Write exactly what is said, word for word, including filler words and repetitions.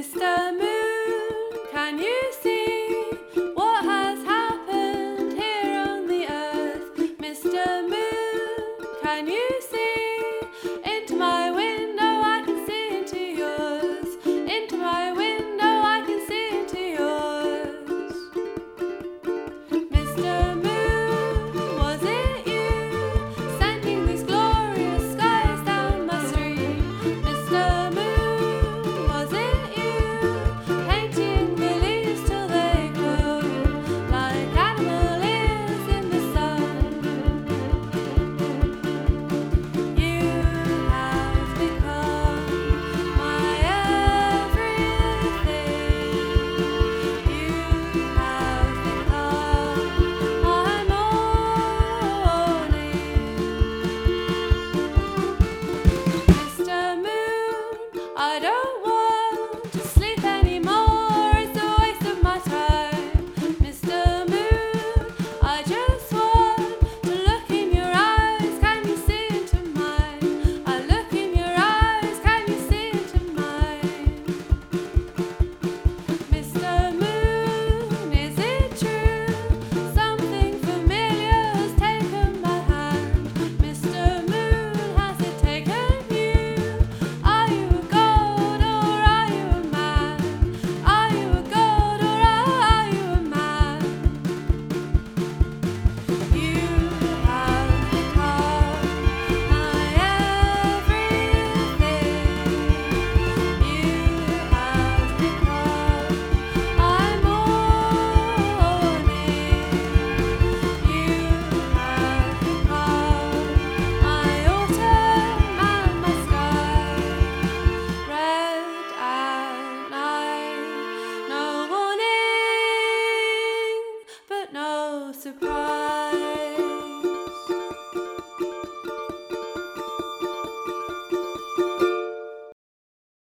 Mister Moon, can you see what has happened here on the earth? Mister Moon, can you see into my window? I can see into yours. Into my window, I can see into yours. Mister Moon, was it you sending these glorious skies down my street? Mister Moon, was it you painting the leaves till they glow like animal ears in the sun? You have become my everything. You have become my morning. Mister Moon, I don't